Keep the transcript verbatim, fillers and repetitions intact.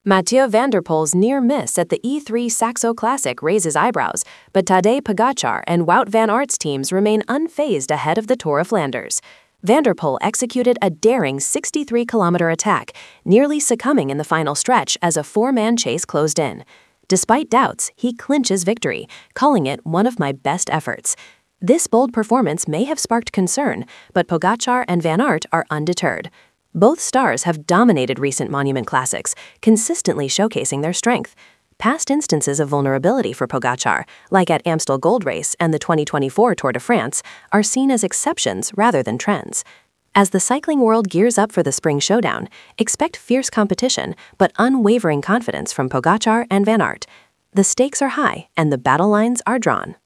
Mathieu van der Poel's near miss at the E three Saxo Classic raises eyebrows, but Tadej Pogacar and Wout van Aert's teams remain unfazed ahead of the Tour of Flanders. Van der Poel executed a daring sixty-three kilometer attack, nearly succumbing in the final stretch as a four-man chase closed in. Despite doubts, he clinches victory, calling it one of my best efforts. This bold performance may have sparked concern, but Pogacar and Van Aert are undeterred. Both stars have dominated recent monument classics, consistently showcasing their strength. Past instances of vulnerability for Pogacar, like at Amstel Gold Race and the twenty twenty-four Tour de France, are seen as exceptions rather than trends. As the cycling world gears up for the spring showdown, expect fierce competition but unwavering confidence from Pogacar and Van Aert. The stakes are high and the battle lines are drawn.